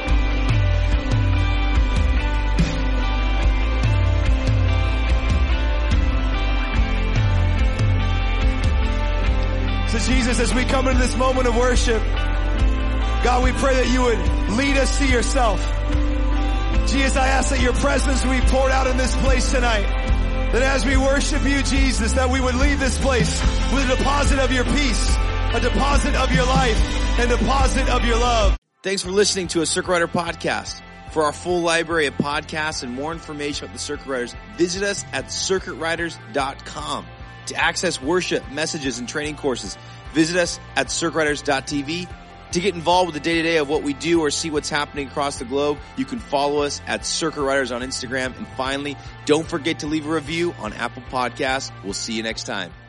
[SPEAKER 2] So Jesus, as we come into this moment of worship, God, we pray that you would lead us to yourself. Jesus, I ask that your presence would be poured out in this place tonight. That as we worship you, Jesus, that we would leave this place with a deposit of your peace, a deposit of your life, and a deposit of your love.
[SPEAKER 1] Thanks for listening to a Circuit Rider podcast. For our full library of podcasts and more information about the Circuit Riders, visit us at circuit riders dot com. To access worship, messages, and training courses, visit us at circuit riders dot t v. To get involved with the day-to-day of what we do or see what's happening across the globe, you can follow us at Circuit Riders on Instagram. And finally, don't forget to leave a review on Apple Podcasts. We'll see you next time.